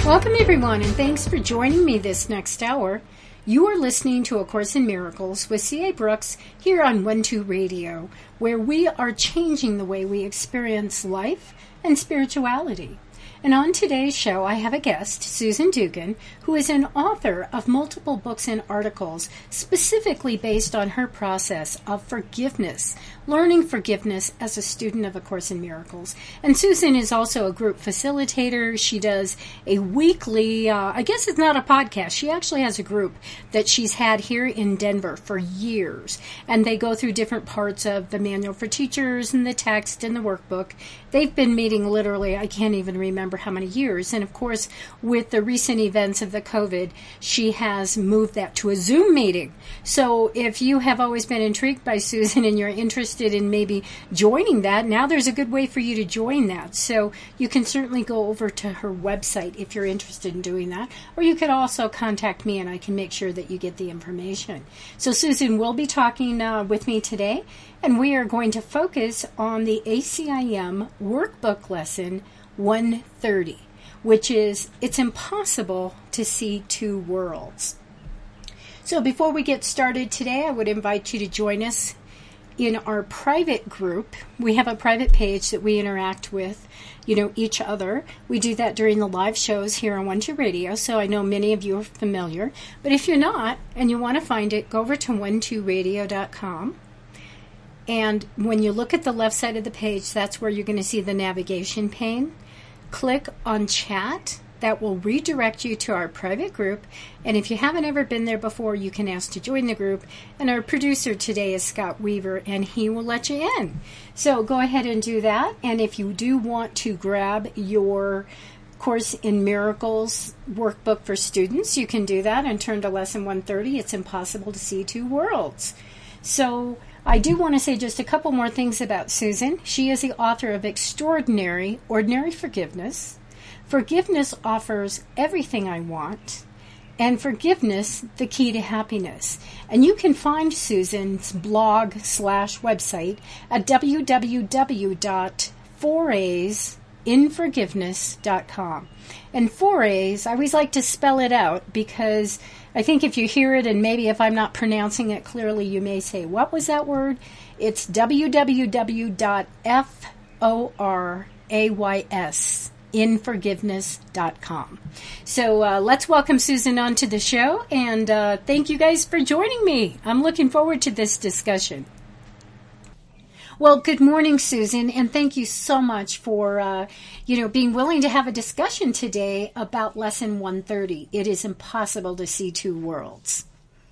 Welcome, everyone, and thanks for joining me this next hour. You are listening to A Course in Miracles with C.A. Brooks here on 1-2 Radio, where we are changing the way we experience life and spirituality. And on today's show, I have a guest, Susan Dugan, who is an author of multiple books and articles specifically based on her process of forgiveness, learning forgiveness as a student of A Course in Miracles. And Susan is also a group facilitator. She does a weekly, I guess it's not a podcast. She actually has a group that she's had here in Denver for years. And they go through different parts of the manual for teachers and the text and the workbook. They've been meeting literally, I can't even remember how many years. And of course, with the recent events of the COVID, she has moved that to a Zoom meeting. So if you have always been intrigued by Susan and you're interested in maybe joining that, now there's a good way for you to join that. So you can certainly go over to her website if you're interested in doing that. Or you could also contact me and I can make sure that you get the information. So Susan will be talking with me today, and we are going to focus on the ACIM workbook lesson 130, which is, it's impossible to see two worlds. So before we get started today, I would invite you to join us in our private group. We have a private page that we interact with, each other. We do that during the live shows here on 1-2 Radio, so I know many of you are familiar. But if you're not, and you want to find it, go over to 12radio.com. And when you look at the left side of the page, that's where you're going to see the navigation pane. Click on chat. That will redirect you to our private group. And if you haven't ever been there before, you can ask to join the group. And our producer today is Scott Weaver, and he will let you in. So go ahead and do that. And if you do want to grab your Course in Miracles workbook for students, you can do that and turn to lesson 130. It's impossible to see two worlds. So I do want to say just a couple more things about Susan. She is the author of Extraordinary, Ordinary Forgiveness. Forgiveness offers everything I want, and forgiveness, the key to happiness. And you can find Susan's blog/website at www.foraysinforgiveness.com. And forays, I always like to spell it out because I think if you hear it, and maybe if I'm not pronouncing it clearly, you may say, what was that word? It's www.foraysinforgiveness.com. So let's welcome Susan onto the show, and thank you guys for joining me. I'm looking forward to this discussion. Well, good morning, Susan, and thank you so much for, being willing to have a discussion today about Lesson 130. It is impossible to see two worlds.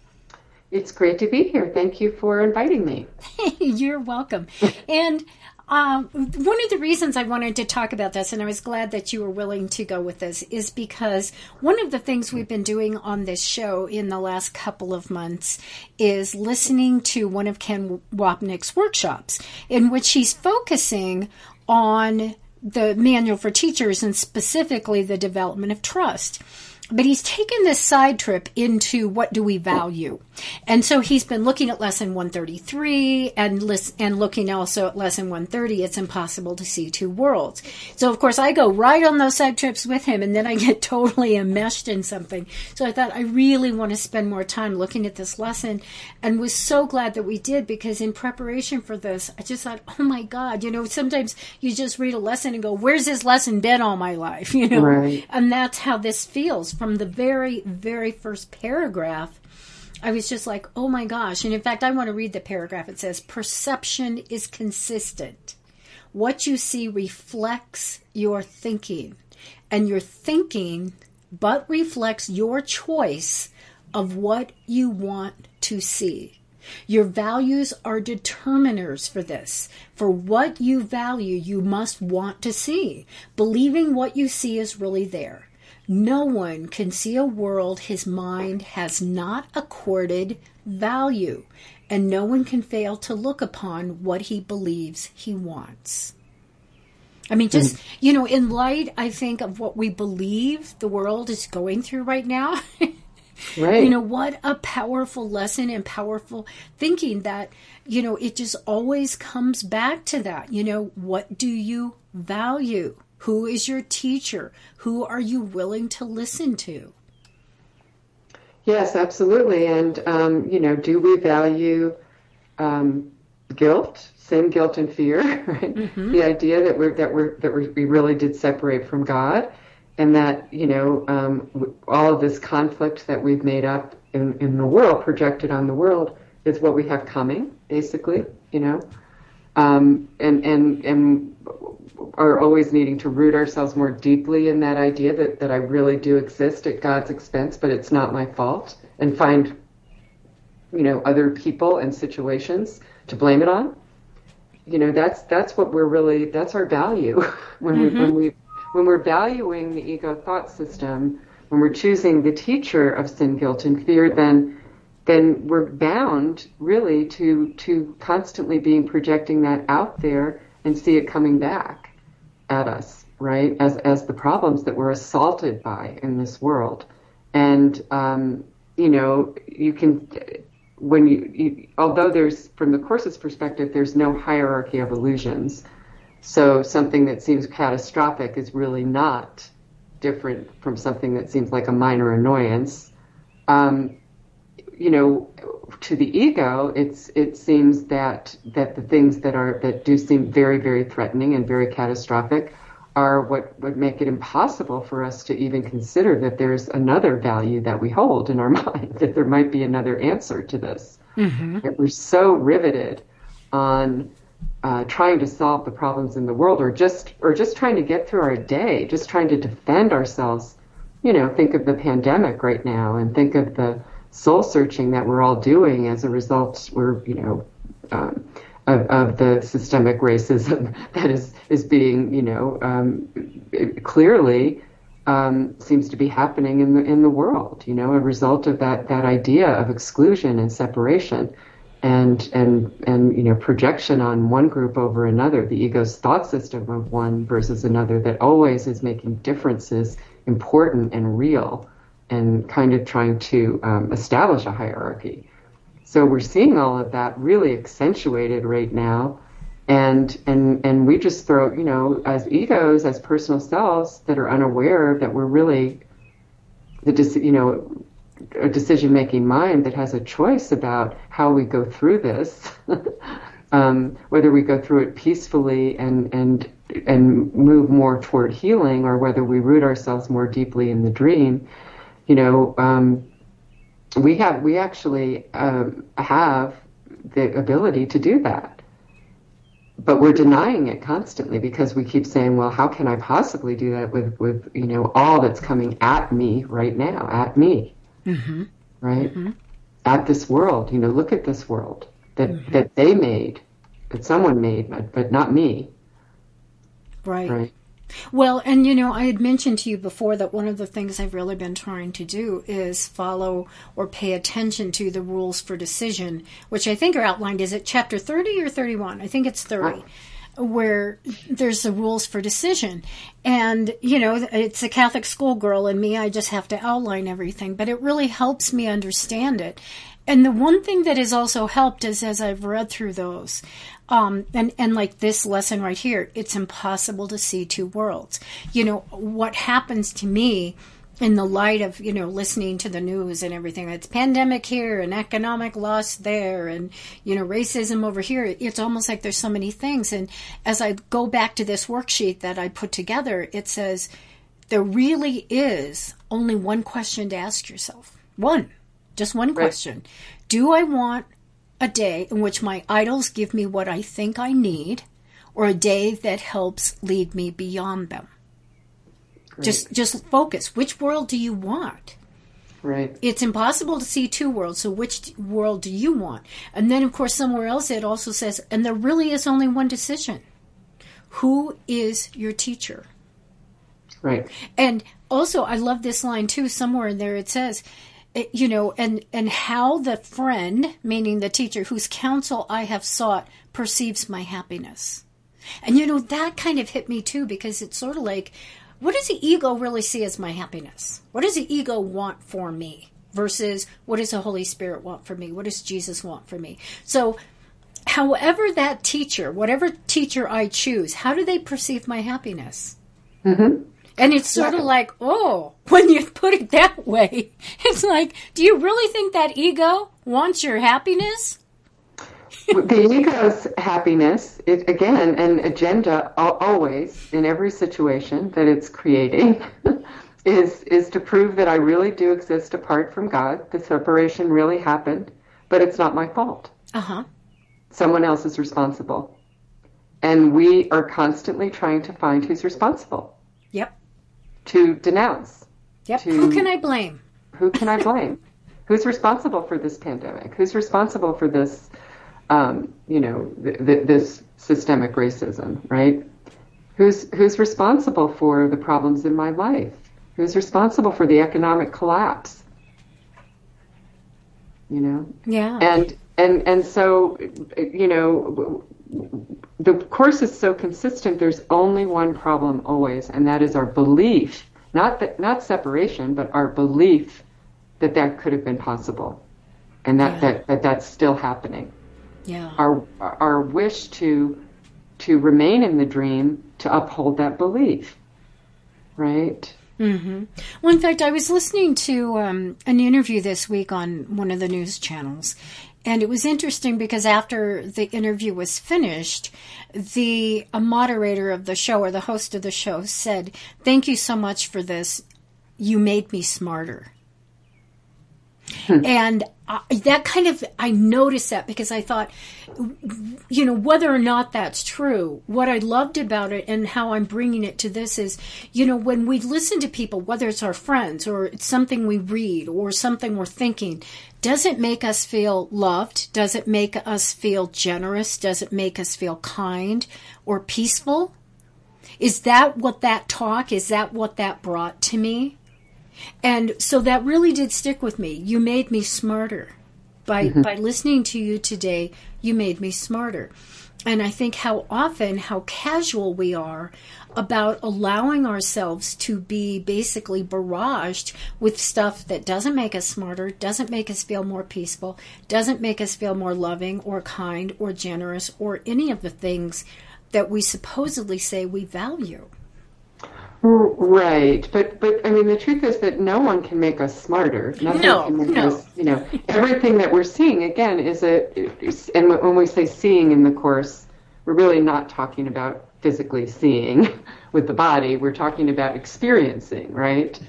It's great to be here. Thank you for inviting me. You're welcome. And one of the reasons I wanted to talk about this, and I was glad that you were willing to go with this, is because one of the things we've been doing on this show in the last couple of months is listening to one of Ken Wapnick's workshops, in which he's focusing on the manual for teachers and specifically the development of trust. But he's taken this side trip into what do we value. And so he's been looking at Lesson 133 and looking also at Lesson 130, It's Impossible to See Two Worlds. So, of course, I go right on those side trips with him, and then I get totally enmeshed in something. So I thought I really want to spend more time looking at this lesson, and was so glad that we did, because in preparation for this, I just thought, oh, my God, sometimes you just read a lesson and go, where's this lesson been all my life? Right. And that's how this feels. From the very, very first paragraph, I was just like, oh my gosh. And in fact, I want to read the paragraph. It says, perception is consistent. What you see reflects your thinking, and your thinking but reflects your choice of what you want to see. Your values are determiners for this. For what you value, you must want to see, believing what you see is really there. No one can see a world his mind has not accorded value, and no one can fail to look upon what he believes he wants. I mean, just, in light, I think, of what we believe the world is going through right now, right. What a powerful lesson and powerful thinking that, it just always comes back to that. What do you value? Who is your teacher? Who are you willing to listen to? Yes, absolutely. And, do we value guilt, sin, guilt, and fear, right? Mm-hmm. The idea that we really did separate from God, and that, all of this conflict that we've made up in the world, projected on the world, is what we have coming, basically, and are always needing to root ourselves more deeply in that idea that I really do exist at God's expense, but it's not my fault, and find, other people and situations to blame it on. That's what that's our value when we're valuing the ego thought system, when we're choosing the teacher of sin, guilt, and fear, then we're bound really to constantly being projecting that out there and see it coming back at us, right? As the problems that we're assaulted by in this world. And, you can, although there's, from the Course's perspective, there's no hierarchy of illusions. So something that seems catastrophic is really not different from something that seems like a minor annoyance. To the ego, it seems that the things that do seem very, very threatening and very catastrophic are what would make it impossible for us to even consider that there's another value that we hold in our mind, that there might be another answer to this. Mm-hmm. That we're so riveted on trying to solve the problems in the world, or just trying to get through our day, just trying to defend ourselves. Think of the pandemic right now, and think of the soul searching that we're all doing as a result. Of the systemic racism that is being, clearly seems to be happening in the world. A result of that idea of exclusion and separation, and projection on one group over another, the ego's thought system of one versus another that always is making differences important and real, and kind of trying to establish a hierarchy. So we're seeing all of that really accentuated right now, and we just throw, as egos, as personal selves that are unaware that we're really a decision-making mind that has a choice about how we go through this, whether we go through it peacefully and move more toward healing, or whether we root ourselves more deeply in the dream. We actually have the ability to do that, but we're denying it constantly because we keep saying, well, how can I possibly do that with all that's coming at me right now, at me, mm-hmm. right? Mm-hmm. At this world, look at this world that they made, that someone made, but not me. Right. Well, and I had mentioned to you before that one of the things I've really been trying to do is follow or pay attention to the rules for decision, which I think are outlined. Is it chapter 30 or 31? I think it's 30, where there's the rules for decision. And, it's a Catholic schoolgirl and me. I just have to outline everything, but it really helps me understand it. And the one thing that has also helped is, as I've read through those, and like this lesson right here, it's impossible to see two worlds. What happens to me in the light of, listening to the news and everything, it's pandemic here and economic loss there and, racism over here. It's almost like there's so many things. And as I go back to this worksheet that I put together, it says there really is only one question to ask yourself. Just one question. Do I want a day in which my idols give me what I think I need, or a day that helps lead me beyond them? Great. Just focus. Which world do you want? Right. It's impossible to see two worlds, so which world do you want? And then, of course, somewhere else it also says, and there really is only one decision. Who is your teacher? Right. And also, I love this line, too. Somewhere in there it says, and how the friend, meaning the teacher, whose counsel I have sought, perceives my happiness. And, that kind of hit me, too, because it's sort of like, what does the ego really see as my happiness? What does the ego want for me versus what does the Holy Spirit want for me? What does Jesus want for me? So, however that teacher, whatever teacher I choose, how do they perceive my happiness? Mm-hmm. And it's sort of like, oh, when you put it that way, it's like, do you really think that ego wants your happiness? The ego's happiness, again, an agenda always in every situation that it's creating is to prove that I really do exist apart from God. The separation really happened, but it's not my fault. Uh-huh. Someone else is responsible. And we are constantly trying to find who's responsible. Yep. To denounce. Yep. Who can I blame? Who can I blame? Who's responsible for this pandemic? Who's responsible for this, this systemic racism, right? Who's responsible for the problems in my life? Who's responsible for the economic collapse? Yeah. And so, the Course is so consistent. There's only one problem always, and that is our belief, not separation, but our belief that could have been possible, and that's still happening. Yeah. Our wish to remain in the dream, to uphold that belief, right? Mm-hmm. Well, in fact, I was listening to an interview this week on one of the news channels, and it was interesting because after the interview was finished, the moderator of the show, or the host of the show, said, "Thank you so much for this. You made me smarter." And that kind of, I noticed that because I thought, whether or not that's true, what I loved about it and how I'm bringing it to this is, when we listen to people, whether it's our friends or it's something we read or something we're thinking, does it make us feel loved? Does it make us feel generous? Does it make us feel kind or peaceful? Is that what that brought to me? And so that really did stick with me. You made me smarter. By listening to you today, you made me smarter. And I think how casual we are about allowing ourselves to be basically barraged with stuff that doesn't make us smarter, doesn't make us feel more peaceful, doesn't make us feel more loving or kind or generous or any of the things that we supposedly say we value. Right, but I mean, the truth is that no one can make us smarter. Nothing can make us, everything that we're seeing again and when we say seeing in the Course, we're really not talking about physically seeing with the body. We're talking about experiencing, right?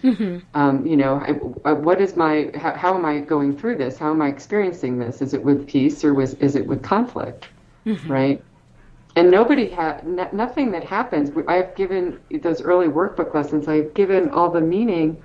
Mm-hmm. What is how am I going through this? How am I experiencing this? Is it with peace or is it with conflict, mm-hmm. right? And nothing that happens. I've given those early workbook lessons. I've given all the meaning,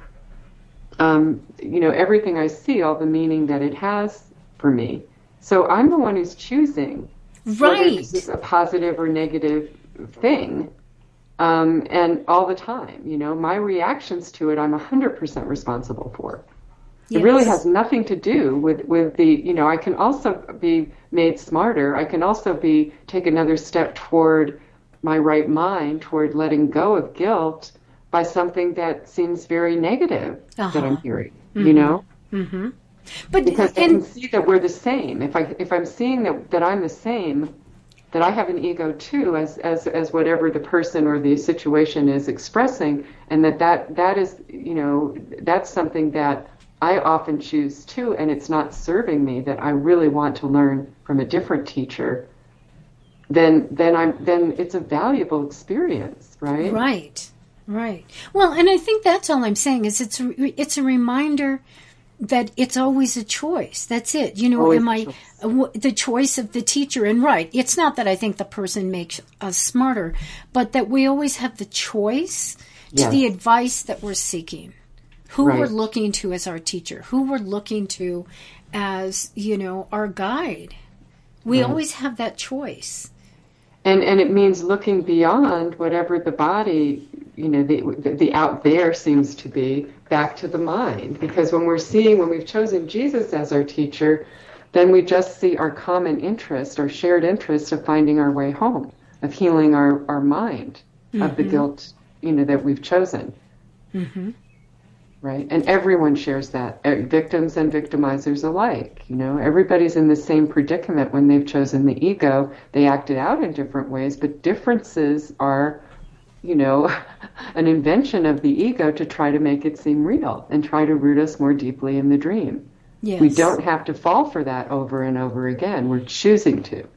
everything I see, all the meaning that it has for me. So I'm the one who's choosing whether this is a positive or negative thing, and all the time. My reactions to it, I'm 100% responsible for. Yes. It really has nothing to do with the, I can also be made smarter. I can also take another step toward my right mind, toward letting go of guilt by something that seems very negative that I'm hearing, Mm-hmm. Mm-hmm. But because I can see that we're the same. If I'm seeing that I'm the same, that I have an ego too, as whatever the person or the situation is expressing, and that is, that's something that I often choose too, and it's not serving me, that I really want to learn from a different teacher, then it's a valuable experience, right? Right. Well, and I think that's all I'm saying is it's a reminder that it's always a choice. That's it. The choice of the teacher? And right, it's not that I think the person makes us smarter, but that we always have the choice to the advice that we're seeking. Who we're looking to as our teacher, who we're looking to as, our guide. We always have that choice. And it means looking beyond whatever the body, the out there seems to be, back to the mind. Because when we've chosen Jesus as our teacher, then we just see our common interest, our shared interest of finding our way home, of healing our mind, mm-hmm. of the guilt, that we've chosen. Mm-hmm. Right, and everyone shares that, victims and victimizers alike. Everybody's in the same predicament when they've chosen the ego. They act it out in different ways, but differences are, an invention of the ego to try to make it seem real and try to root us more deeply in the dream. Yes. We don't have to fall for that over and over again. We're choosing to.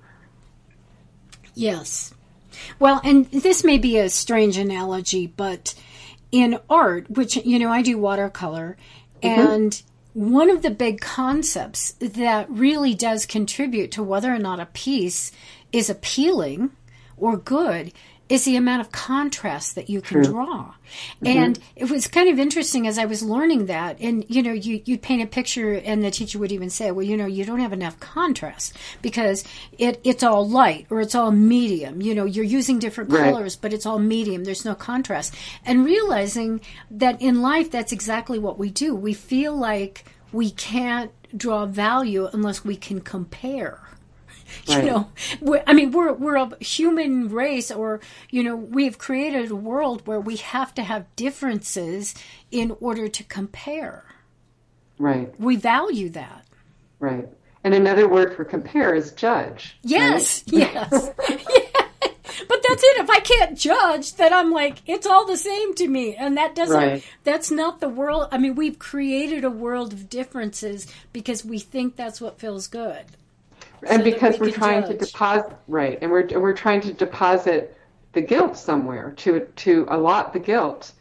Yes. Well, and this may be a strange analogy, but in art, which, I do watercolor, and one of the big concepts that really does contribute to whether or not a piece is appealing or good is the amount of contrast that you can draw. And it was kind of interesting as I was learning that. And, you'd paint a picture and the teacher would even say, well, you don't have enough contrast because it's all light or it's all medium. You're using different colors, but it's all medium. There's no contrast. And realizing that in life, that's exactly what we do. We feel like we can't draw value unless we can compare. Right. We're a human race, or, we've created a world where we have to have differences in order to compare. Right. We value that. Right. And another word for compare is judge. Yes, right? yes. Yeah. But that's it. If I can't judge, then I'm like, it's all the same to me. And that doesn't, that's not the world. We've created a world of differences because we think that's what feels good. And because we're trying to deposit, and we're trying to deposit the guilt somewhere to allot the guilt.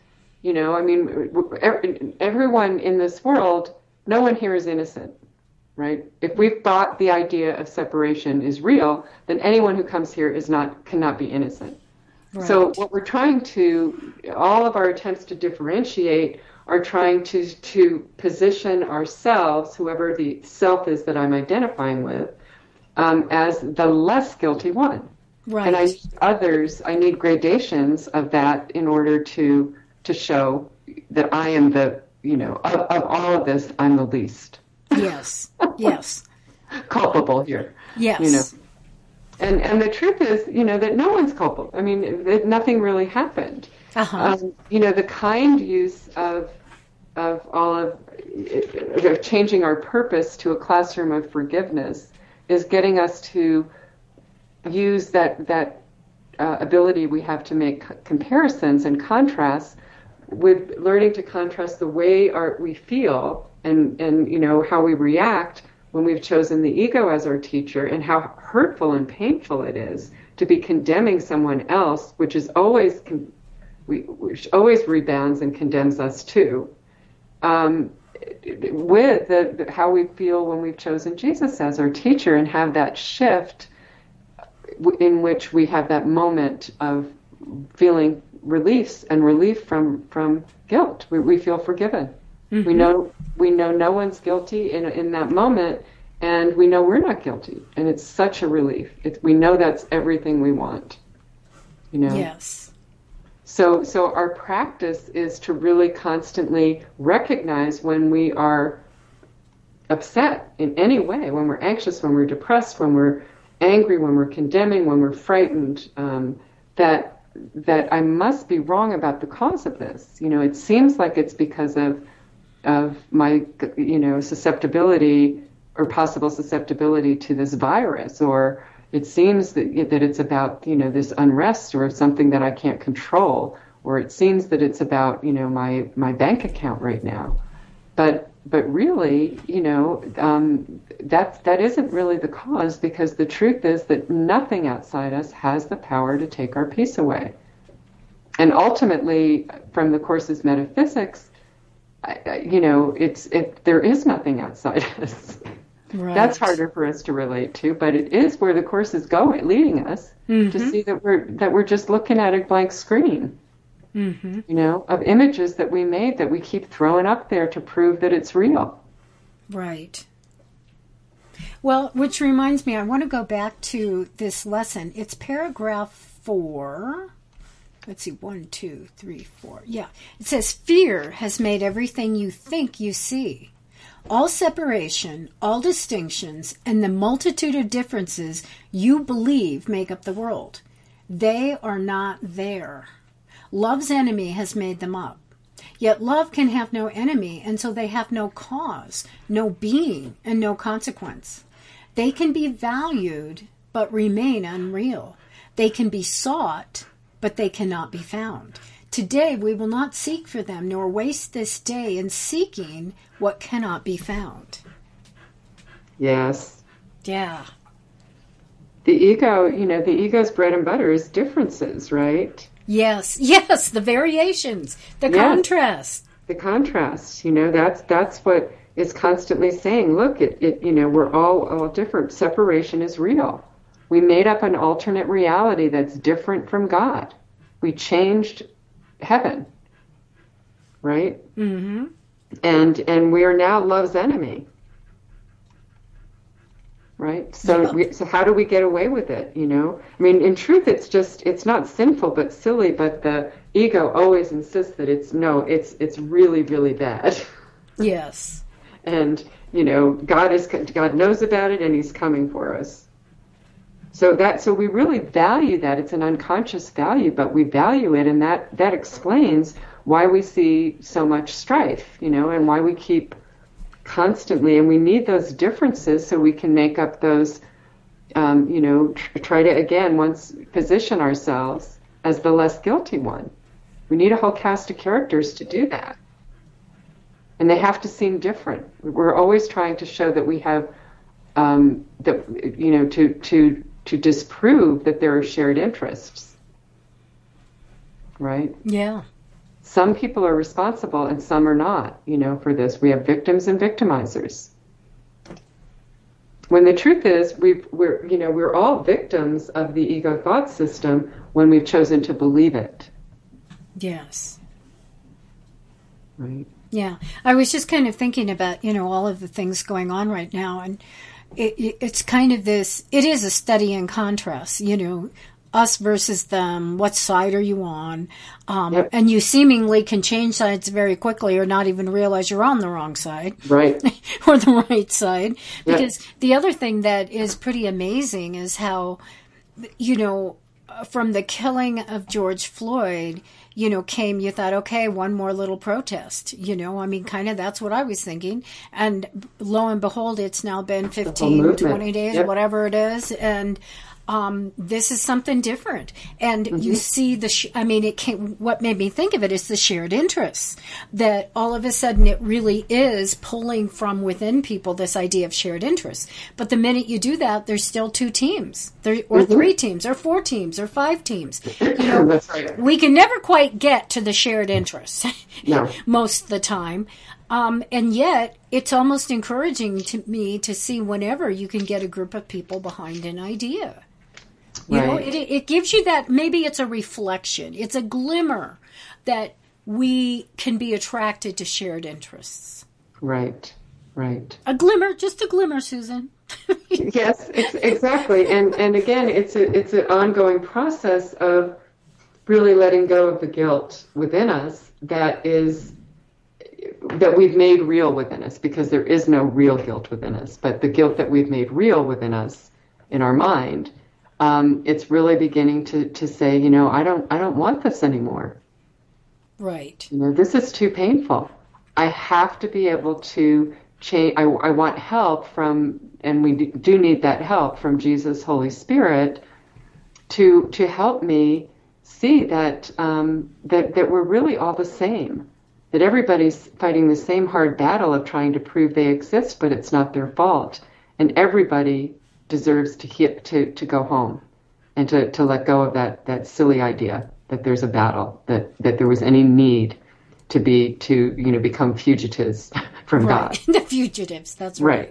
Everyone in this world, no one here is innocent, right? If we've thought the idea of separation is real, then anyone who comes here cannot be innocent. Right. So what we're trying to, all of our attempts to differentiate are trying to position ourselves, whoever the self is that I'm identifying with, as the less guilty one. Right. And I need gradations of that in order to show that I am of all of this, I'm the least. Yes. Yes. Culpable here. Yes. And the truth is, that no one's culpable. Nothing really happened. The kind use of all of changing our purpose to a classroom of forgiveness is getting us to use that ability we have to make comparisons and contrasts with learning to contrast the way we feel and how we react when we've chosen the ego as our teacher, and how hurtful and painful it is to be condemning someone else, which always rebounds and condemns us too. With how we feel when we've chosen Jesus as our teacher, and have that shift in which we have that moment of feeling relief from guilt. We feel forgiven. Mm-hmm. We know no one's guilty in that moment, and we know we're not guilty, and it's such a relief. We know that's everything we want. Yes. So our practice is to really constantly recognize when we are upset in any way, when we're anxious, when we're depressed, when we're angry, when we're condemning, when we're frightened, that I must be wrong about the cause of this. It seems like it's because of my susceptibility or possible susceptibility to this virus, or it seems that it's about, this unrest or something that I can't control, or it seems that it's about, my bank account right now. But really, that isn't really the cause, because the truth is that nothing outside us has the power to take our peace away. And ultimately, from the Course's metaphysics, there is nothing outside us. Right. That's harder for us to relate to, but it is where the Course is leading us, to see that we're just looking at a blank screen, of images that we made that we keep throwing up there to prove that it's real. Right. Well, which reminds me, I want to go back to this lesson. It's paragraph 4. Let's see, 1, 2, 3, 4. Yeah. It says, fear has made everything you think you see. All separation, all distinctions, and the multitude of differences you believe make up the world. They are not there. Love's enemy has made them up. Yet love can have no enemy, and so they have no cause, no being, and no consequence. They can be valued, but remain unreal. They can be sought, but they cannot be found. Today we will not seek for them, nor waste this day in seeking what cannot be found. Yes. Yeah. The ego, the ego's bread and butter is differences, right? Yes, the variations, the contrast. The contrast, that's what is constantly saying, look, we're all different. Separation is real. We made up an alternate reality that's different from God. We changed heaven, right? Mm-hmm. And we are now love's enemy, right? So how do we get away with it? I mean, in truth, it's not sinful but silly. But the ego always insists that it's really, really bad. Yes. And God knows about it, and He's coming for us. So we really value that. It's an unconscious value, but we value it, and that explains why we see so much strife, and why we keep constantly, and we need those differences so we can make up those, try to, again, once position ourselves as the less guilty one. We need a whole cast of characters to do that. And they have to seem different. We're always trying to show that we have, to disprove that there are shared interests, right? Yeah. Some people are responsible and some are not, for this. We have victims and victimizers. When the truth is, we're all victims of the ego thought system when we've chosen to believe it. Yes. Right. Yeah. I was just kind of thinking about, all of the things going on right now, and it's kind of this, it is a study in contrast, us versus them, what side are you on? Yep. And you seemingly can change sides very quickly or not even realize you're on the wrong side. Right. Or the right side. Because Yep. the other thing that is pretty amazing is how, from the killing of George Floyd, you thought, okay, one more little protest, kind of that's what I was thinking. And lo and behold, it's now been 15, 20 days, Yep. whatever it is. And this is something different. And you see what made me think of it is the shared interests, that all of a sudden it really is pulling from within people this idea of shared interests. But the minute you do that, there's still two teams, or three teams, or four teams, or five teams. That's right. We can never quite get to the shared interests No. most of the time. And yet, it's almost encouraging to me to see whenever you can get a group of people behind an idea. It gives you that, maybe it's a reflection, it's a glimmer that we can be attracted to shared interests. Right. A glimmer, just a glimmer, Susan. Yes, exactly. And again, it's an ongoing process of really letting go of the guilt within us that we've made real within us, because there is no real guilt within us, but the guilt that we've made real within us in our mind. It's really beginning to say, I don't want this anymore. Right. This is too painful. I have to be able to change. I want help from, and we do need that help from Jesus, Holy Spirit, to help me see that we're really all the same. That everybody's fighting the same hard battle of trying to prove they exist, but it's not their fault, and everybody deserves to go home and to let go of that silly idea that there's a battle, that there was any need to become fugitives from God. The fugitives, that's right.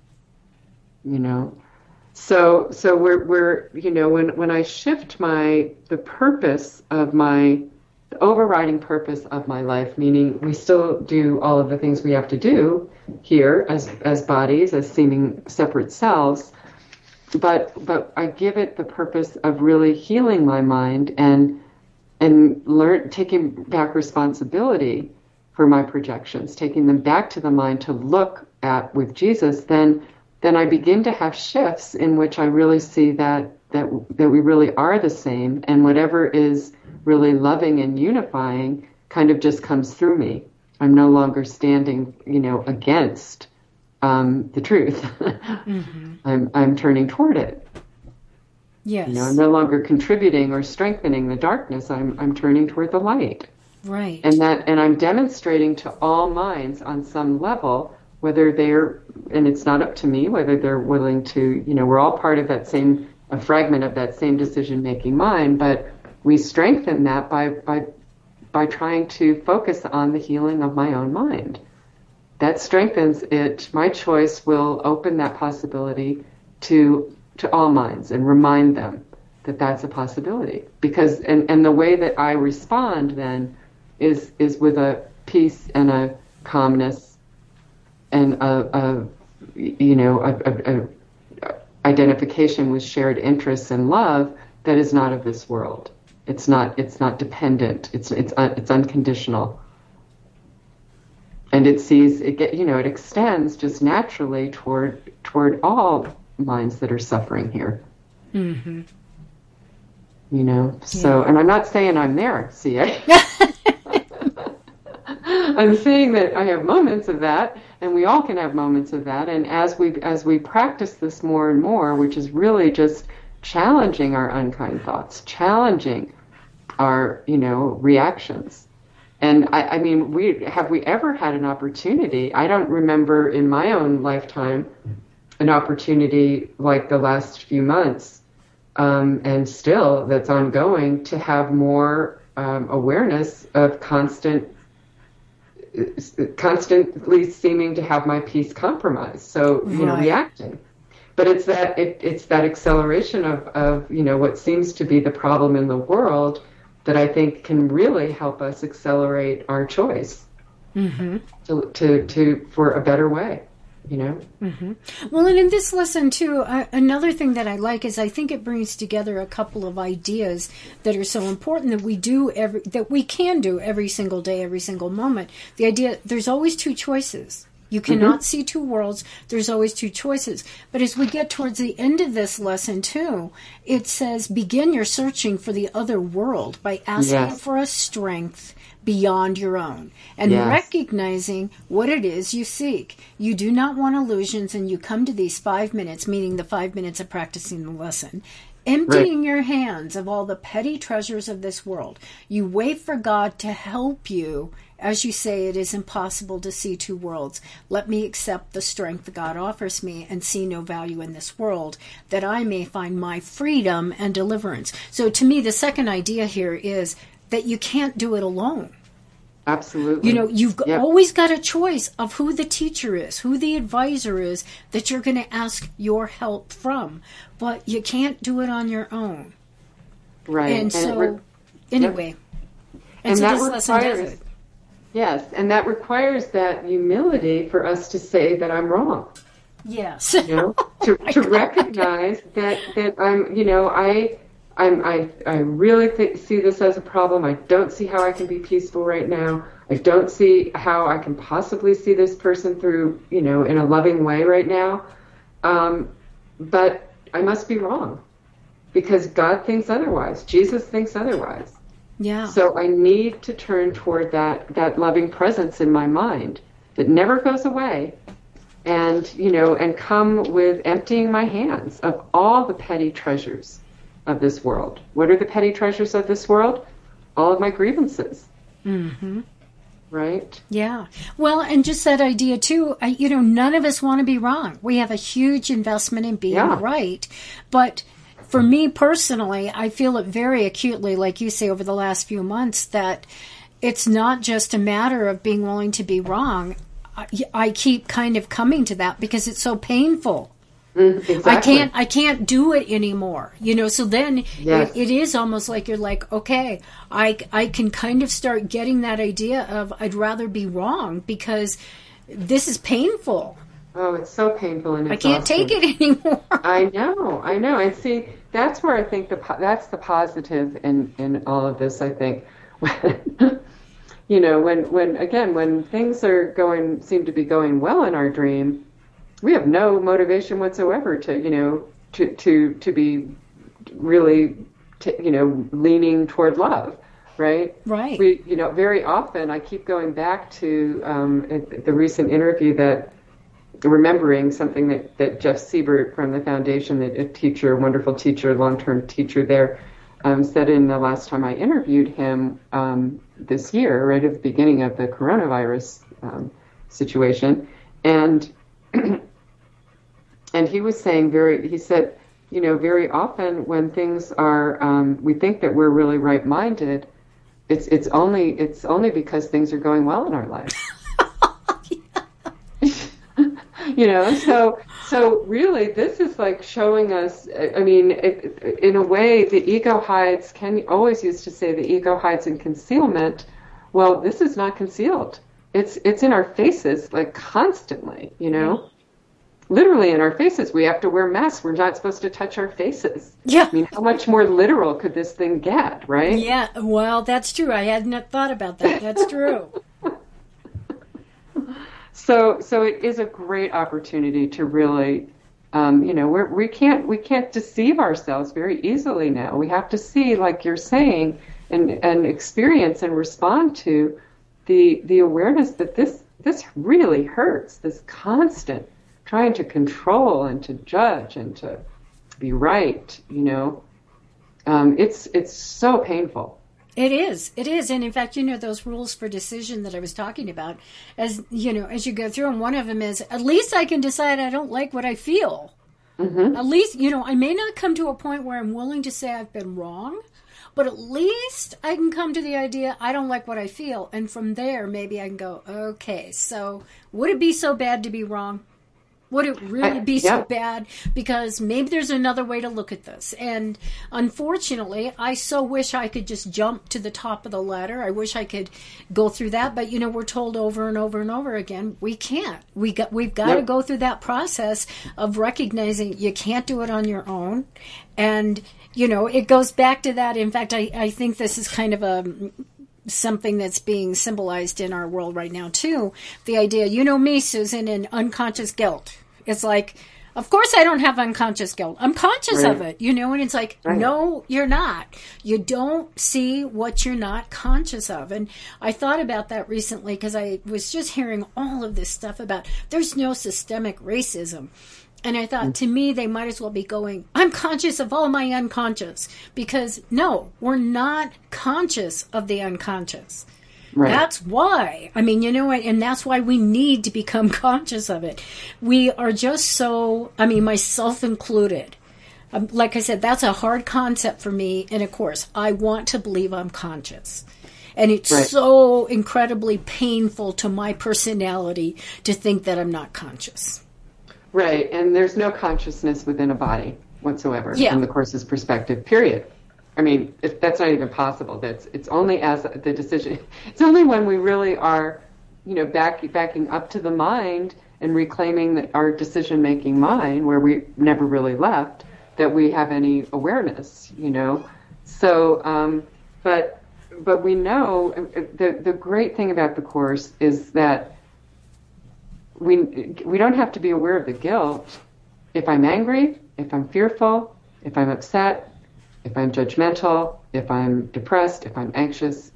So we're when I shift the purpose of the overriding purpose of my life, meaning we still do all of the things we have to do here as bodies, as seeming separate selves, but I give it the purpose of really healing my mind and taking back responsibility for my projections, taking them back to the mind to look at with Jesus. Then I begin to have shifts in which I really see that we really are the same, and whatever is really loving and unifying kind of just comes through me. I'm no longer standing, against the truth. Mm-hmm. I'm turning toward it. Yes. I'm no longer contributing or strengthening the darkness. I'm turning toward the light. Right. And I'm demonstrating to all minds on some level, whether and it's not up to me, whether they're willing to, we're all part of a fragment of that same decision-making mind, but we strengthen that by trying to focus on the healing of my own mind. That strengthens it. My choice will open that possibility to all minds and remind them that that's a possibility. Because and the way that I respond then is with a peace and a calmness and a identification with shared interests and love that is not of this world. It's not dependent. It's unconditional. And it extends just naturally toward all minds that are suffering here. Mm-hmm. So, and I'm not saying I'm there, CA. I'm saying that I have moments of that, and we all can have moments of that. And as we practice this more and more, which is really just challenging our unkind thoughts, challenging our, reactions. And I mean, have we ever had an opportunity? I don't remember in my own lifetime an opportunity like the last few months, and still that's ongoing, to have more awareness of constantly seeming to have my peace compromised. So, reacting. But it's that acceleration of what seems to be the problem in the world that I think can really help us accelerate our choice for a better way. Mm-hmm. Well, and in this lesson too, another thing that I like is I think it brings together a couple of ideas that are so important that we can do every single day, every single moment. The idea, there's always two choices. You cannot see two worlds. There's always two choices. But as we get towards the end of this lesson too, it says, begin your searching for the other world by asking for a strength beyond your own and recognizing what it is you seek. You do not want illusions, and you come to these 5 minutes, meaning the 5 minutes of practicing the lesson, emptying your hands of all the petty treasures of this world. You wait for God to help you. As you say, it is impossible to see two worlds. Let me accept the strength God offers me and see no value in this world, that I may find my freedom and deliverance. So to me, the second idea here is that you can't do it alone. Absolutely. You've always got a choice of who the teacher is, who the advisor is that you're going to ask your help from. But you can't do it on your own. Right. And so, anyway. And so this lesson does it. Yes, and that requires that humility for us to say that I'm wrong. Yes. To recognize that I really see this as a problem. I don't see how I can be peaceful right now. I don't see how I can possibly see this person through, in a loving way right now. But I must be wrong because God thinks otherwise. Jesus thinks otherwise. Yeah. So I need to turn toward that loving presence in my mind that never goes away, and come with emptying my hands of all the petty treasures of this world. What are the petty treasures of this world? All of my grievances. Mm-hmm. Right? Yeah. Well, and just that idea too, none of us want to be wrong. We have a huge investment in being right, but for me personally, I feel it very acutely, like you say, over the last few months, that it's not just a matter of being willing to be wrong. I keep kind of coming to that because it's so painful. Exactly. I can't do it anymore. So then it is almost like you're like, okay, I can kind of start getting that idea of I'd rather be wrong because this is painful. Oh, it's so painful and exhausting. I can't take it anymore. I know. And see, that's where I think that's the positive in all of this. I think, when things seem to be going well in our dream, we have no motivation whatsoever to be really, leaning toward love. Right. Right. We, very often I keep going back to the recent interview that remembering something that Jeff Siebert from the foundation, a teacher, wonderful teacher, long-term teacher there, said in the last time I interviewed him this year, right at the beginning of the coronavirus situation, and and he was saying he said, very often when things are, we think that we're really right-minded, it's only because things are going well in our lives. So really, this is like showing us, in a way, the ego hides, Ken always used to say the ego hides in concealment. Well, this is not concealed. It's in our faces, like constantly, Literally in our faces. We have to wear masks. We're not supposed to touch our faces. Yeah. I mean, how much more literal could this thing get, right? Yeah, well, that's true. I hadn't thought about that. That's true. So it is a great opportunity to really, we can't deceive ourselves very easily now. We have to see, like you're saying, and experience and respond to the awareness that this really hurts. This constant trying to control and to judge and to be right. It's so painful. It is. And in fact, those rules for decision that I was talking about, as you go through, and one of them is, at least I can decide I don't like what I feel. Mm-hmm. At least, I may not come to a point where I'm willing to say I've been wrong, but at least I can come to the idea I don't like what I feel. And from there, maybe I can go, okay, so would it be so bad to be wrong? Would it really be so bad? Because maybe there's another way to look at this. And unfortunately, I so wish I could just jump to the top of the ladder. I wish I could go through that. But, we're told over and over and over again, we can't. We've got to go through that process of recognizing you can't do it on your own. And, it goes back to that. In fact, I think this is kind of something that's being symbolized in our world right now, too. The idea, me, Susan, and unconscious guilt. It's like, of course I don't have unconscious guilt. I'm conscious of it, and it's like, no, you're not. You don't see what you're not conscious of. And I thought about that recently because I was just hearing all of this stuff about there's no systemic racism. And I thought, to me, they might as well be going, I'm conscious of all my unconscious. Because, no, we're not conscious of the unconscious. Right. That's why. And that's why we need to become conscious of it. We are just so, myself included. Like I said, that's a hard concept for me. And, of course, I want to believe I'm conscious. And it's so incredibly painful to my personality to think that I'm not conscious. Right, and there's no consciousness within a body whatsoever from the Course's perspective, period. That's not even possible. It's only as the decision. It's only when we really are, backing up to the mind and reclaiming our decision-making mind, where we never really left, that we have any awareness. So, but we know the great thing about the Course is that we don't have to be aware of the guilt. If I'm angry, if I'm fearful, if I'm upset, if I'm judgmental, if I'm depressed, if I'm anxious,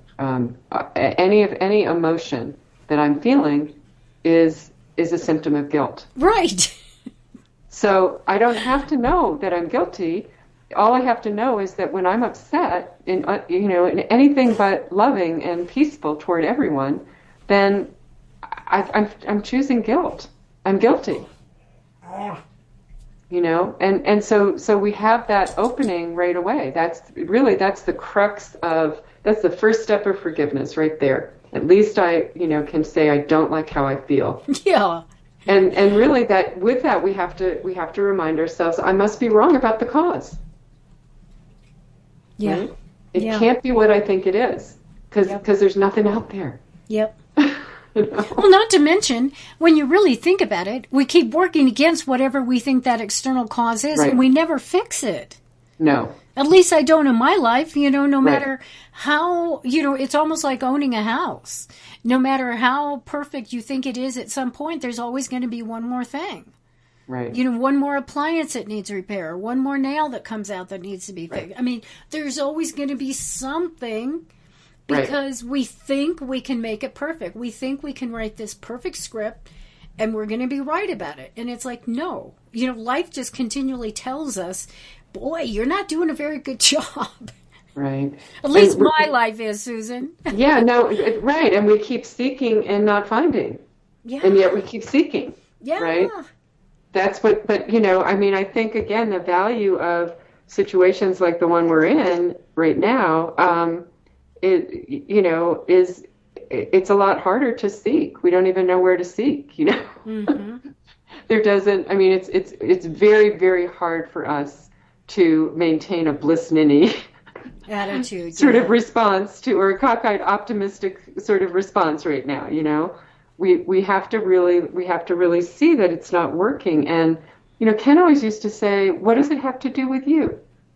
any emotion that I'm feeling is a symptom of guilt. Right. So I don't have to know that I'm guilty. All I have to know is that when I'm upset, in anything but loving and peaceful toward everyone, then I'm choosing guilt. I'm guilty. And so we have that opening right away. That's the crux of, that's the first step of forgiveness right there. At least I, can say I don't like how I feel. Yeah. And really with that we have to remind ourselves, I must be wrong about the cause. Yeah. Right? It can't be what I think it is, because there's nothing out there. Yep. Well, not to mention, when you really think about it, we keep working against whatever we think that external cause is, and we never fix it. No. At least I don't in my life, no matter how, it's almost like owning a house. No matter how perfect you think it is, at some point, there's always going to be one more thing. Right. One more appliance that needs repair, one more nail that comes out that needs to be fixed. There's always going to be something. Because we think we can make it perfect. We think we can write this perfect script and we're going to be right about it. And it's like, no, life just continually tells us, boy, you're not doing a very good job. Right. At least my life is, Susan. Yeah, no, right. And we keep seeking and not finding. Yeah. And yet we keep seeking. Yeah. Right. That's what, but I think again, the value of situations like the one we're in right now, it's a lot harder to seek. We don't even know where to seek, Mm-hmm. It's very, very hard for us to maintain a bliss ninny attitude sort of response to, or a cockeyed optimistic sort of response right now. We have to really see that it's not working. And Ken always used to say, what does it have to do with you?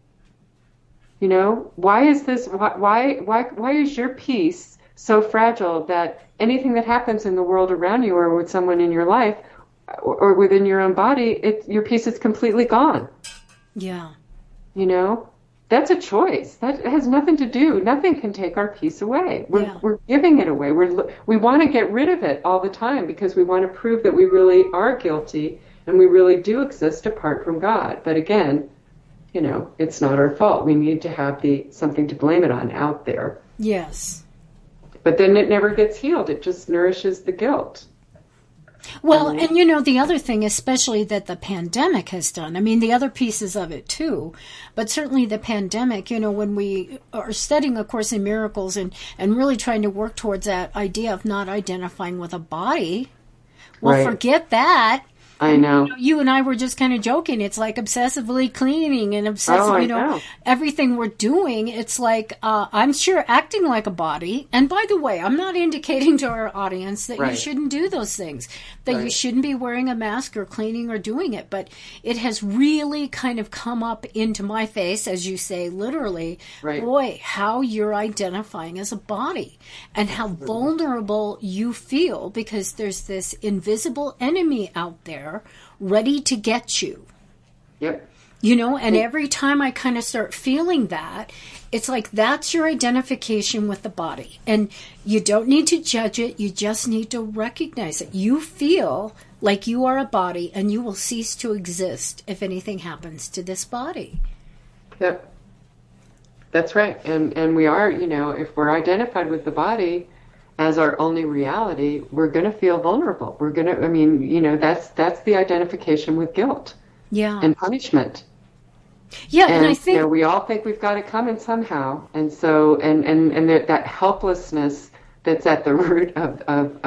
Why is this, why is your peace so fragile that anything that happens in the world around you or with someone in your life or within your own body, your peace is completely gone? Yeah. That's a choice. That has nothing to do. Nothing can take our peace away. We're giving it away. We want to get rid of it all the time because we want to prove that we really are guilty and we really do exist apart from God. But again, it's not our fault. We need to have something to blame it on out there. Yes. But then it never gets healed. It just nourishes the guilt. Well, and the other thing, especially that the pandemic has done, the other pieces of it too, but certainly the pandemic, when we are studying A Course in Miracles and really trying to work towards that idea of not identifying with a body, well, right. Forget that. I know. You and I were just kind of joking. It's like obsessively cleaning and obsessive, everything we're doing. It's like, I'm sure acting like a body. And by the way, I'm not indicating to our audience that you shouldn't do those things, that you shouldn't be wearing a mask or cleaning or doing it. But it has really kind of come up into my face, as you say, literally, boy, how you're identifying as a body and how vulnerable you feel because there's this invisible enemy out there ready to get you. Yep. And every time I kind of start feeling that, it's like that's your identification with the body. And you don't need to judge it. You just need to recognize it. You feel like you are a body and you will cease to exist if anything happens to this body. Yep. That's right. And we are, if we're identified with the body as our only reality, we're going to feel vulnerable. We're going to, that's the identification with guilt and punishment. Yeah, and I think we all think we've got to come in somehow, and so and that helplessness that's at the root of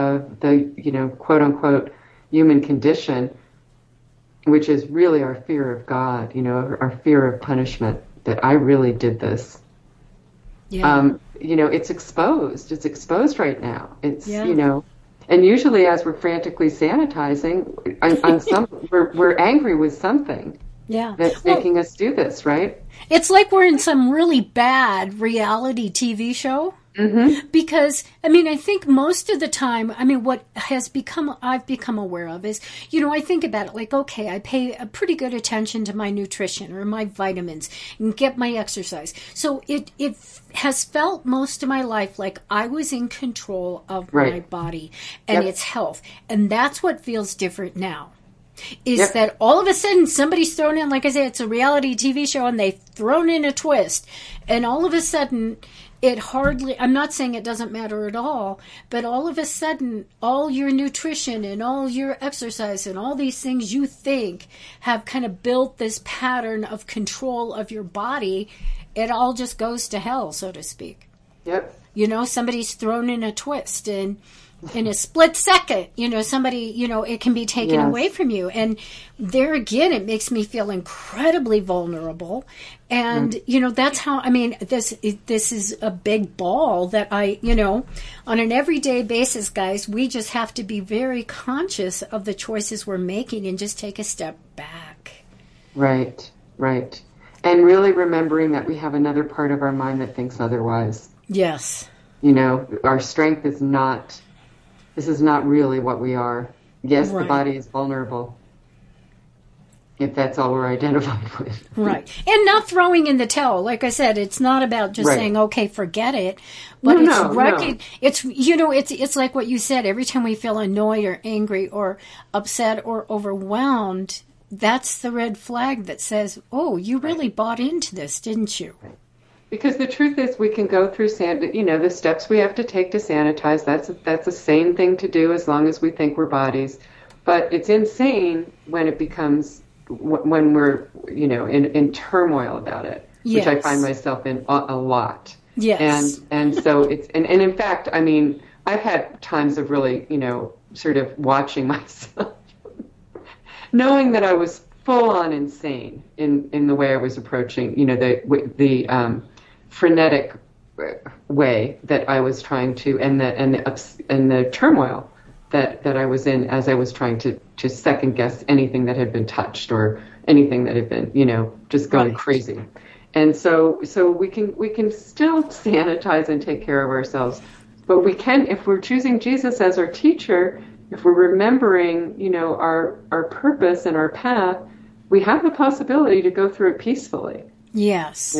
the quote unquote human condition, which is really our fear of God, our fear of punishment. That I really did this. Yeah. It's exposed. It's exposed right now. It's and usually as we're frantically sanitizing, on some we're angry with something. Yeah. That's making us do this, right? It's like we're in some really bad reality TV show. Mm-hmm. Because, I think most of the time, what I've become aware of is, I think about it like, okay, I pay a pretty good attention to my nutrition or my vitamins and get my exercise. So it has felt most of my life like I was in control of my body and its health. And that's what feels different now. Is that all of a sudden somebody's thrown in, like I said, it's a reality TV show and they've thrown in a twist. And all of a sudden, I'm not saying it doesn't matter at all, but all of a sudden, all your nutrition and all your exercise and all these things you think have kind of built this pattern of control of your body, it all just goes to hell, so to speak. Yep. Somebody's thrown in a twist and in a split second, somebody, it can be taken away from you. And there again, it makes me feel incredibly vulnerable. And, that's how, this is a big ball that on an everyday basis, guys, we just have to be very conscious of the choices we're making and just take a step back. Right. And really remembering that we have another part of our mind that thinks otherwise. Yes. Our strength is not... This is not really what we are. Yes, the body is vulnerable. if that's all we're identified with. Right. And not throwing in the towel. Like I said, it's not about just saying, okay, forget it. But it's it's like what you said. Every time we feel annoyed or angry or upset or overwhelmed, that's the red flag that says, oh, you really bought into this, didn't you? Right. Because the truth is, we can go through the steps we have to take to sanitize. That's a sane thing to do as long as we think we're bodies. But it's insane when it becomes, when we're, in turmoil about it, yes. which I find myself in a lot. Yes. And so it's, and in fact, I mean, I've had times of really, sort of watching myself, knowing that I was full on insane in the way I was approaching, the frenetic way that I was trying to, and the turmoil that I was in as I was trying to second guess anything that had been touched or anything that had been, just going crazy. And so we can still sanitize and take care of ourselves, but we can, if we're choosing Jesus as our teacher, if we're remembering, our purpose and our path, we have the possibility to go through it peacefully. Yes.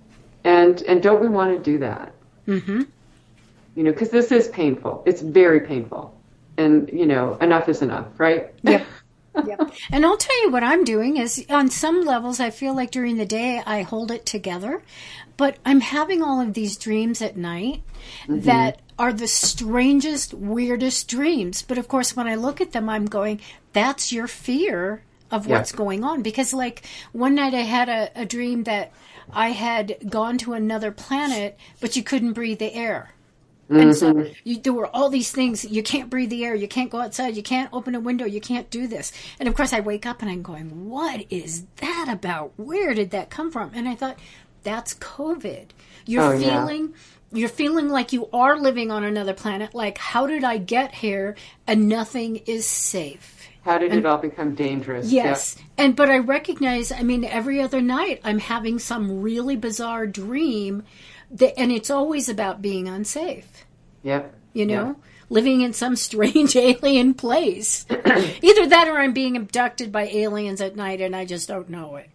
And don't we want to do that? Mm-hmm. Because this is painful. It's very painful. And, enough is enough, right? Yep. Yep. And I'll tell you what I'm doing is, on some levels, I feel like during the day I hold it together, but I'm having all of these dreams at night that are the strangest, weirdest dreams. But of course, when I look at them, I'm going, that's your fear of what's going on. Because like one night I had a dream that I had gone to another planet, but you couldn't breathe the air. And so there were all these things. You can't breathe the air. You can't go outside. You can't open a window. You can't do this. And of course, I wake up and I'm going, what is that about? Where did that come from? And I thought, that's COVID. You're feeling like you are living on another planet. Like, how did I get here? And nothing is safe. How did it all become dangerous? Yes. Yeah. But I recognize, every other night I'm having some really bizarre dream. And it's always about being unsafe. Yep. Living in some strange alien place. Either that or I'm being abducted by aliens at night and I just don't know it.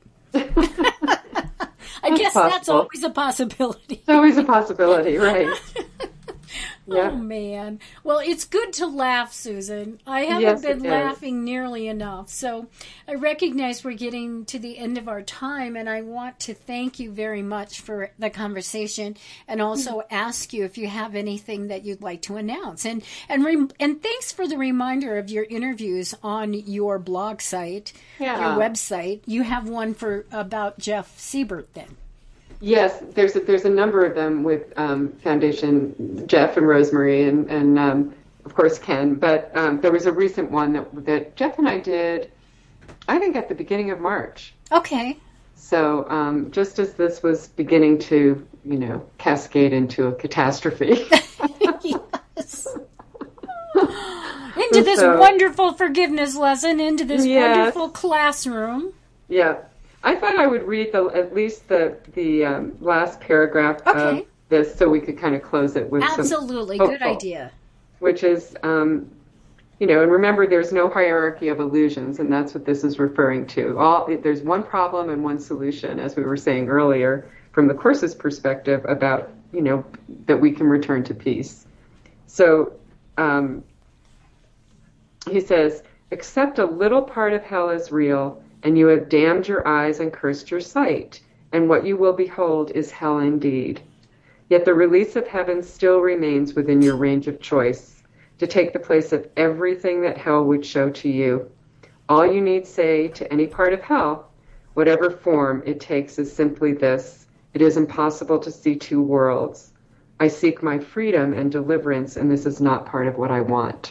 I guess that's always a possibility. It's always a possibility, right. Yeah. Oh, man. Well, it's good to laugh, Susan. I haven't been laughing nearly enough. So I recognize we're getting to the end of our time, and I want to thank you very much for the conversation and also ask you if you have anything that you'd like to announce. And thanks for the reminder of your interviews on your blog site, your website. You have one about Jeff Siebert then. Yes, there's a number of them with Foundation Jeff and Rosemary and of course Ken. But there was a recent one that Jeff and I did, I think at the beginning of March. Okay. So just as this was beginning to, cascade into a catastrophe. Yes. Into this wonderful forgiveness lesson, into this wonderful classroom. Yeah. I thought I would read at least the last paragraph of this so we could kind of close it with absolutely good idea. Which is, and remember, there's no hierarchy of illusions, and that's what this is referring to. There's one problem and one solution, as we were saying earlier, from the Course's perspective about, that we can return to peace. So he says, accept a little part of hell as real, and you have damned your eyes and cursed your sight, and what you will behold is hell indeed. Yet the release of heaven still remains within your range of choice, to take the place of everything that hell would show to you. All you need say to any part of hell, whatever form it takes, is simply this: it is impossible to see two worlds. I seek my freedom and deliverance, and this is not part of what I want.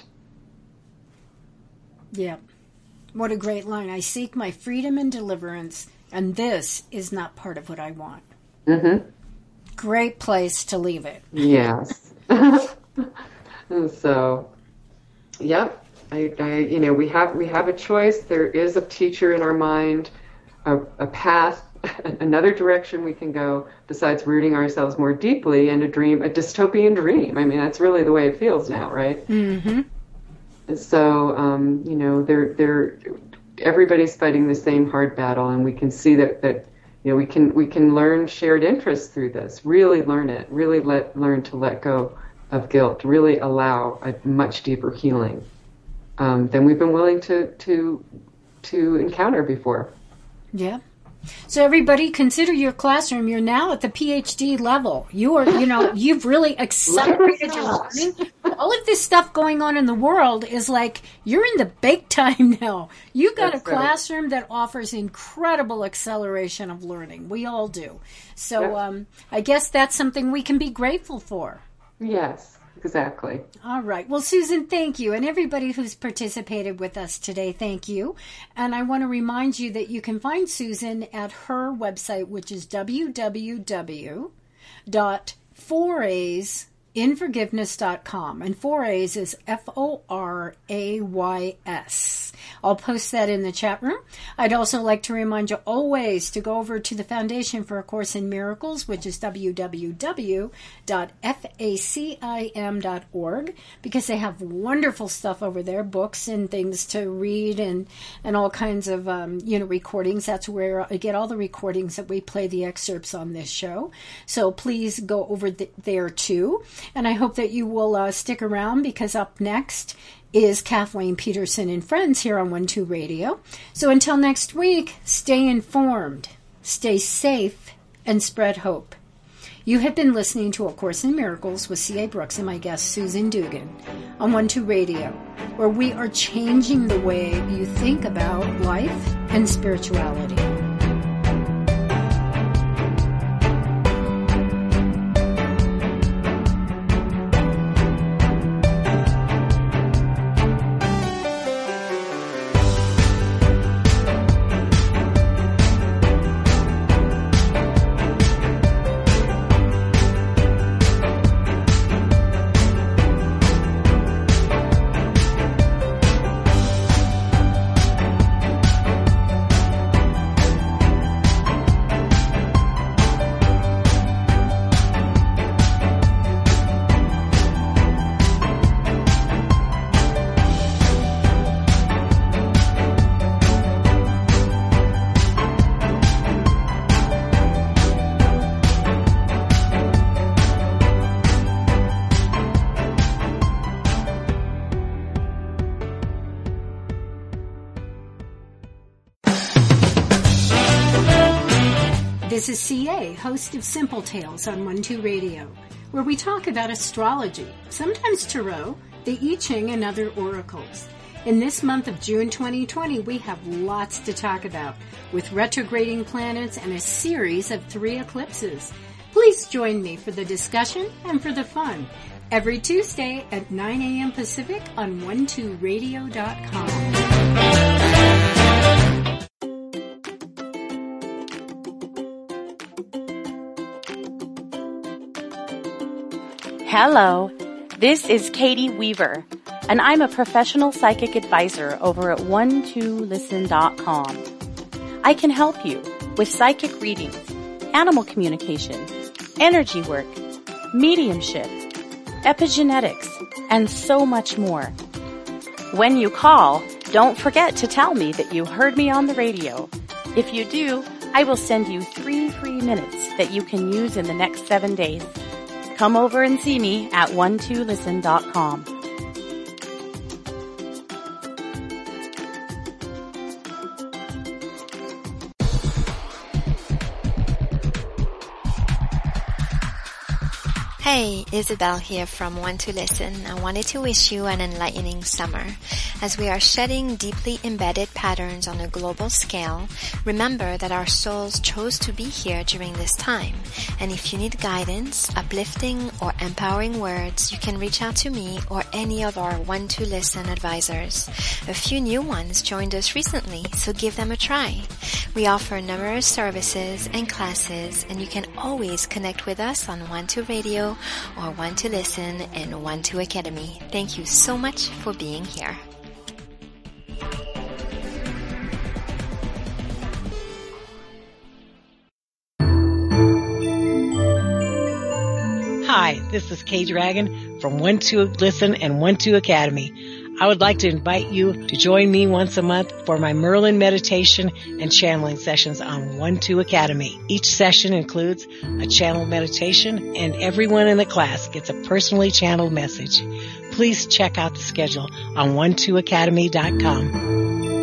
Yeah. What a great line. I seek my freedom and deliverance, and this is not part of what I want. Mm-hmm. Great place to leave it. Yes. And so, yep. We have a choice. There is a teacher in our mind, a path, another direction we can go besides rooting ourselves more deeply in a dystopian dream. That's really the way it feels now, right? Mm-hmm. So, everybody's fighting the same hard battle, and we can see that we can learn shared interests through this. Really learn it. Really learn to let go of guilt. Really allow a much deeper healing than we've been willing to encounter before. Yeah. So everybody, consider your classroom. You're now at the PhD level. You've really accelerated your learning. All of this stuff going on in the world is like you're in the big time now. You've got a classroom that offers incredible acceleration of learning. We all do. So I guess that's something we can be grateful for. Yes. Exactly. All right. Well, Susan, thank you. And everybody who's participated with us today, thank you. And I want to remind you that you can find Susan at her website, which is www.forays.inforgiveness.com. And Forays is Forays. I'll post that in the chat room. I'd also like to remind you always to go over to the Foundation for A Course in Miracles, which is www.facim.org, because they have wonderful stuff over there, books and things to read and all kinds of, recordings. That's where I get all the recordings that we play the excerpts on this show. So please go over there too. And I hope that you will stick around, because up next is Kathleen Peterson and Friends here on 1-2 Radio. So until next week, stay informed, stay safe, and spread hope. You have been listening to A Course in Miracles with C.A. Brooks and my guest Susan Dugan on 1-2 Radio, where we are changing the way you think about life and spirituality. This is CA, host of Simple Tales on 1-2 Radio, where we talk about astrology, sometimes tarot, the I Ching, and other oracles. In this month of June 2020, we have lots to talk about, with retrograding planets and a series of 3 eclipses. Please join me for the discussion and for the fun, every Tuesday at 9 a.m. Pacific on 12radio.com. Hello, this is Katie Weaver, and I'm a professional psychic advisor over at 12listen.com. I can help you with psychic readings, animal communication, energy work, mediumship, epigenetics, and so much more. When you call, don't forget to tell me that you heard me on the radio. If you do, I will send you 3 free minutes that you can use in the next 7 days. Come over and see me at 12listen.com. Hey, Isabel here from 1-2 Listen. I wanted to wish you an enlightening summer. As we are shedding deeply embedded patterns on a global scale, remember that our souls chose to be here during this time. And if you need guidance, uplifting, or empowering words, you can reach out to me or any of our 1-2 Listen advisors. A few new ones joined us recently, so give them a try. We offer numerous services and classes, and you can always connect with us on 1-2 Radio or 1-2 Listen and 1-2 Academy. Thank you so much for being here. Hi, this is Kay Dragon from 1-2 Listen and 1-2 Academy. I would like to invite you to join me once a month for my Merlin meditation and channeling sessions on 1-2 Academy. Each session includes a channeled meditation, and everyone in the class gets a personally channeled message. Please check out the schedule on 12academy.com.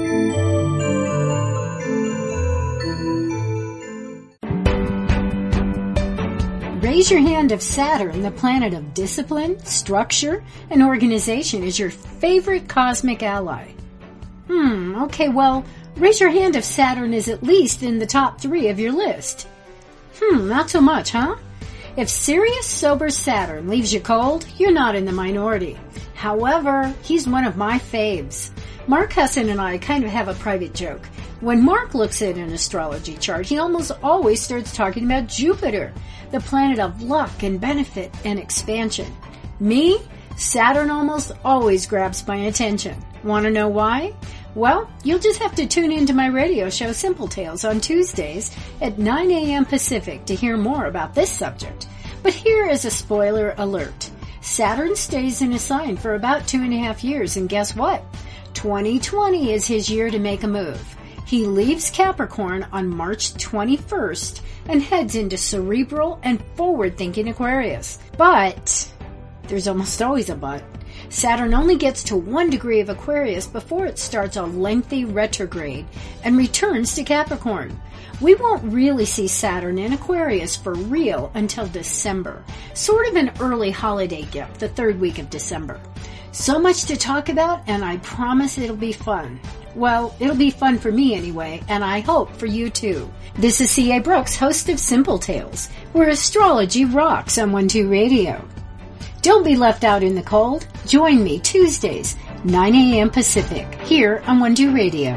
Raise your hand if Saturn, the planet of discipline, structure, and organization, is your favorite cosmic ally. Okay, well, raise your hand if Saturn is at least in the top 3 of your list. Not so much, huh? If serious, sober Saturn leaves you cold, you're not in the minority. However, he's one of my faves. Mark Husson and I kind of have a private joke. When Mark looks at an astrology chart, he almost always starts talking about Jupiter, the planet of luck and benefit and expansion. Me, Saturn almost always grabs my attention. Want to know why? Well, you'll just have to tune into my radio show Simple Tales on Tuesdays at 9 a.m. Pacific to hear more about this subject. But here is a spoiler alert. Saturn stays in a sign for about 2.5 years, and guess what? 2020 is his year to make a move. He leaves Capricorn on March 21st and heads into cerebral and forward-thinking Aquarius. But there's almost always a but. Saturn only gets to 1 degree of Aquarius before it starts a lengthy retrograde and returns to Capricorn. We won't really see Saturn in Aquarius for real until December. Sort of an early holiday gift, the 3rd week of December. So much to talk about, and I promise it'll be fun. Well, it'll be fun for me anyway, and I hope for you too. This is C.A. Brooks, host of Simple Tales, where astrology rocks on 1-2 Radio. Don't be left out in the cold. Join me Tuesdays, 9 a.m. Pacific, here on 1-2 Radio.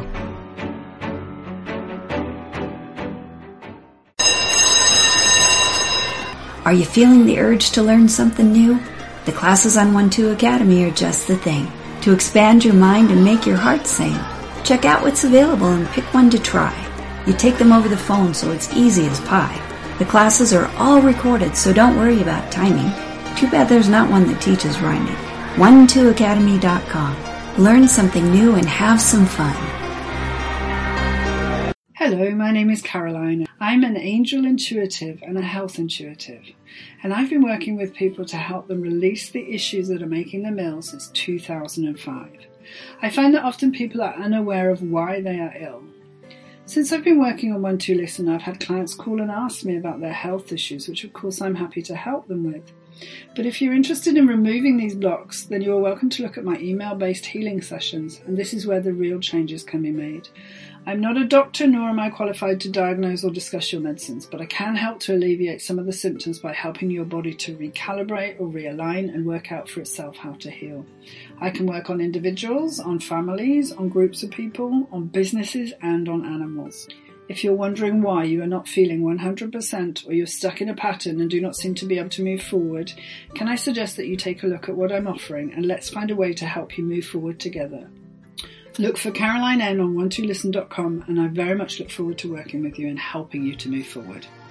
Are you feeling the urge to learn something new? The classes on 1-2 Academy are just the thing to expand your mind and make your heart sing. Check out what's available and pick one to try. You take them over the phone, so it's easy as pie. The classes are all recorded, so don't worry about timing. Too bad there's not one that teaches rhyming. 12academy.com. Learn something new and have some fun. Hello, my name is Caroline. I'm an angel intuitive and a health intuitive, and I've been working with people to help them release the issues that are making them ill since 2005. I find that often people are unaware of why they are ill. Since I've been working on 1-2 Listen, I've had clients call and ask me about their health issues, which of course I'm happy to help them with. But if you're interested in removing these blocks, then you are welcome to look at my email-based healing sessions, and this is where the real changes can be made. I'm not a doctor, nor am I qualified to diagnose or discuss your medicines, but I can help to alleviate some of the symptoms by helping your body to recalibrate or realign and work out for itself how to heal. I can work on individuals, on families, on groups of people, on businesses, and on animals. If you're wondering why you are not feeling 100% or you're stuck in a pattern and do not seem to be able to move forward, can I suggest that you take a look at what I'm offering and let's find a way to help you move forward together. Look for Caroline N on 12listen.com, and I very much look forward to working with you and helping you to move forward.